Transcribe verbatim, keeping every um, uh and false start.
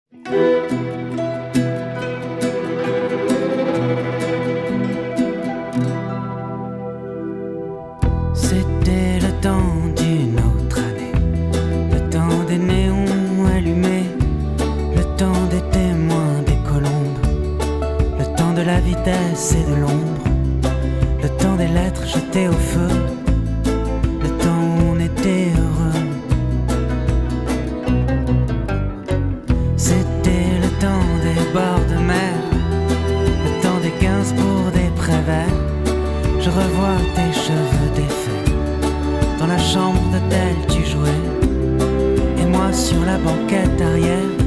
C'était le temps d'une autre année, le temps des néons allumés, le temps des témoins, des colombes, le temps de la vitesse et de l'ombre, le temps des lettres jetées au feu, le temps où on était heureux. C'était le temps des bords de mer, le temps des quinze pour des prévets. Je revois tes cheveux défaits, dans la chambre d'hôtel tu jouais, et moi sur la banquette arrière,